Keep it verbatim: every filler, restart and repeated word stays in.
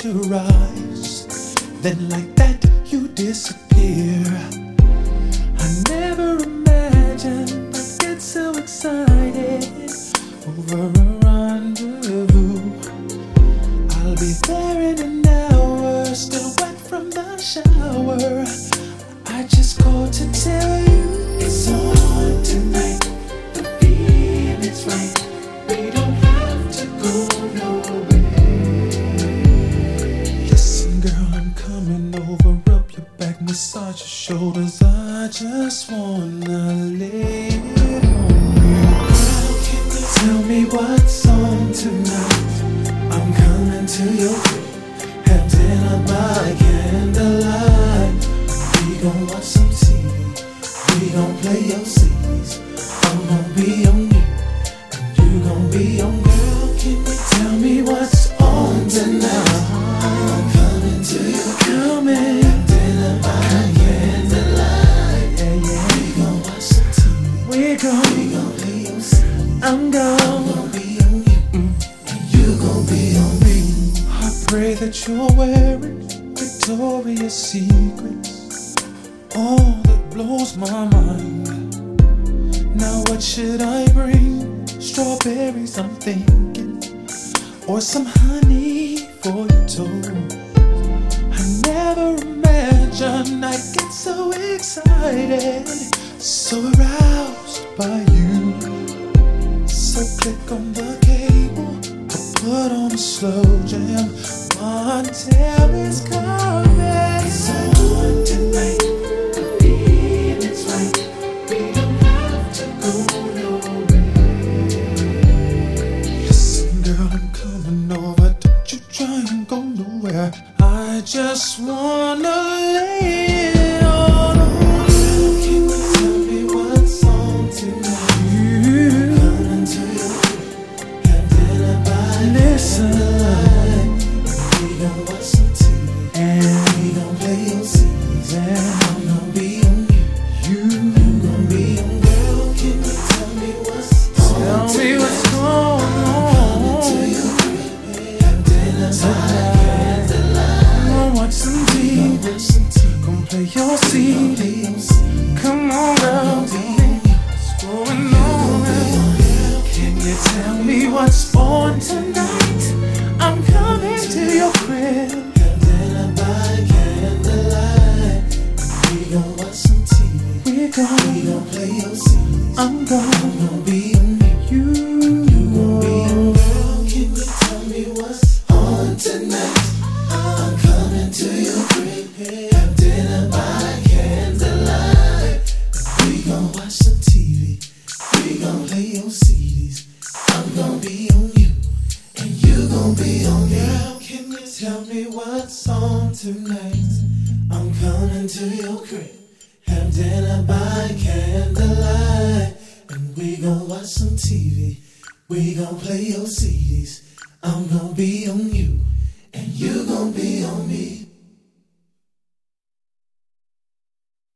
your eyes, then like that you disappear. I never imagined I'd get so excited over a rendezvous. I'll be there in an hour, still wet from the shower. I just called to tell you it's on tonight. The feeling's right. We don't have to go nowhere. Listen, girl, I'm coming over. Rub your back, massage your shoulders. I just wanna lay it on you. Girl, can you tell me what's on tonight? I'm coming to your crib, have dinner by candlelight. We gon' watch some T V, we gon' play your C Ds. I'm gon' be on you, and you gon' be on. Girl, can you tell me what's on tonight? I'm coming to you, coming. Have dinner by candlelight. Yeah, yeah. We gon' watch some T V, we gon' we gon' play your C Ds. I'm gon' I'm gon' be on you, mm. and you gon' be on me. I pray that you're wearing Victoria's Secrets. All that blows my mind. Now what should I bring? Strawberries, I'm thinking, or some honey for your toe. I never imagined I'd get so excited, so aroused by you. So click on the cable, or put on a slow jam. Montel is coming. It's on tonight. I just wanna lay it on you. Can you tell me what's on tonight? You coming to your crib, have dinner by listen. We gon' watch some T V, and we gon' play your C Ds. And I'm gon' be on you, you, you gon' be on. Girl, can you tell me what's on tell tonight? Me what's going on. I'm coming to your crib, have dinner by watch some T V, gon' play your C Ds. Come on, girl, what's going on? Can you tell me what's on tonight? I'm coming to your crib, have dinner by candlelight. We gon' watch some T V, we gon' we gon' play your C Ds. I'm gon' be on you, you gon' be on. Girl, can you tell me what's on tonight? I'm coming to your crib, have dinner by candlelight. We gon' watch some T V, we gon' play your C Ds. I'm gon' be on you, and you gon' be on me. Girl, can you tell me what's on tonight? I'm coming to your crib, have dinner by candlelight. And we gon' watch some T V, we gon' play your C Ds. I'm gon' be on you, and you gon' be on me.